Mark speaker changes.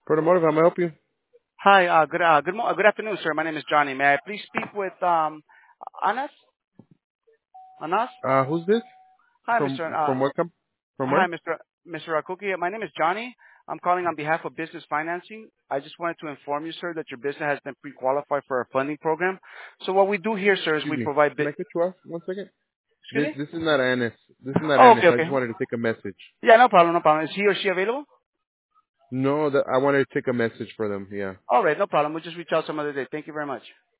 Speaker 1: Automotive, how may I help you?
Speaker 2: Hi, good afternoon, sir. My name is Johnny. May I please speak with Anas? Anas?
Speaker 1: Who's this?
Speaker 2: Hi,
Speaker 1: From
Speaker 2: Mr.
Speaker 1: from what from
Speaker 2: Hi,
Speaker 1: where?
Speaker 2: Mr. Akuki. My name is Johnny. I'm calling on behalf of Business Financing. I just wanted to inform you, sir, that your business has been pre-qualified for our funding program. So what we do here, sir, is
Speaker 1: Excuse
Speaker 2: we
Speaker 1: me.
Speaker 2: provide
Speaker 1: Can I cut you off 1 second?
Speaker 2: Excuse
Speaker 1: This
Speaker 2: me?
Speaker 1: this is not Anis. This is not
Speaker 2: Oh,
Speaker 1: Anis.
Speaker 2: okay,
Speaker 1: I
Speaker 2: okay.
Speaker 1: just wanted to take a message.
Speaker 2: Yeah, no problem, no problem. Is he or she available?
Speaker 1: No, that I wanted to take a message for them. Yeah.
Speaker 2: All right, no problem. We'll just reach out some other day. Thank you very much.